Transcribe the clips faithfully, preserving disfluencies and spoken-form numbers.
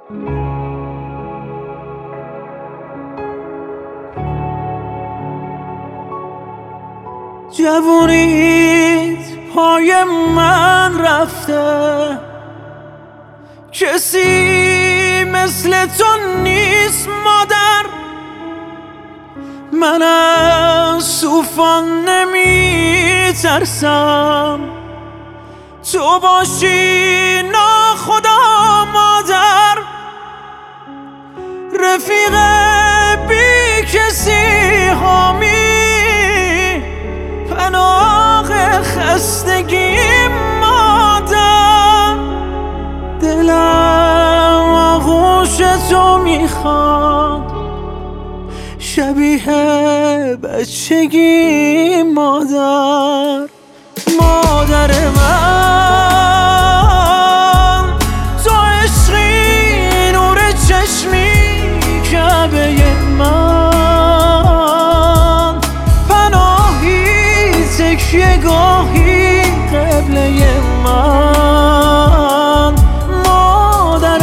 جوونیت پای من رفته، کسی مثل تو نیست مادر. من از طوفان نمی ترسم، تو باشی ناخدا مادر. رفیق بی کسی حامی، پناه خستگی مادر. دلم آغوش تو میخواد، شبیه بچگی مادر. مادر من تو عشقی، نور چشمی کعبه من. پناهی تکیه گاهی قبله من. مادر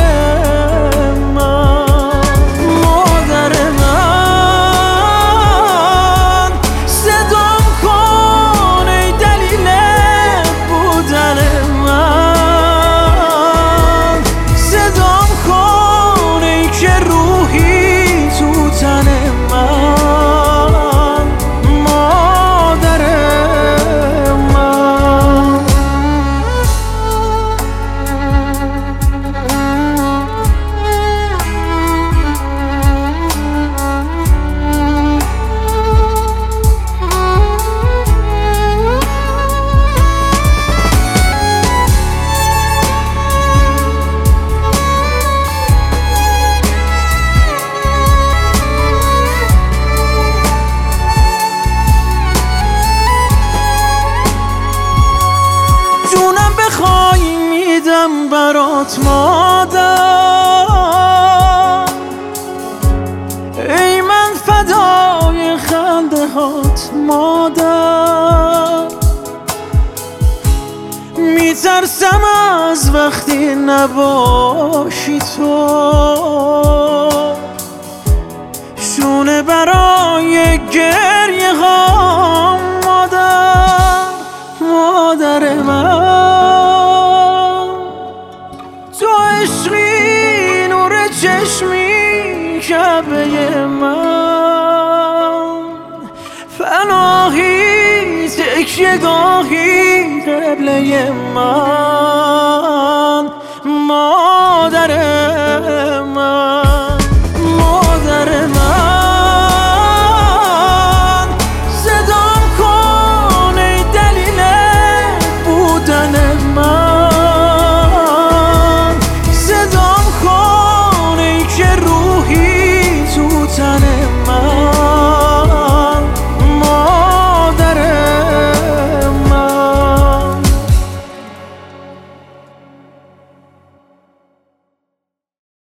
من، مادر من. صدام کن ای دلیل بودن من. صدام کن ای که روحی تو تن من. مادر من. جونم بخوای میدم برات مادر. ای من فدای خنده هات مادر. میترسم از وقتی نباشی تو، شونه برای گریه هام مادر. مادر من تو عشقی، نور چشمی کعبه من. پناهی تکیه گاهی قبله من.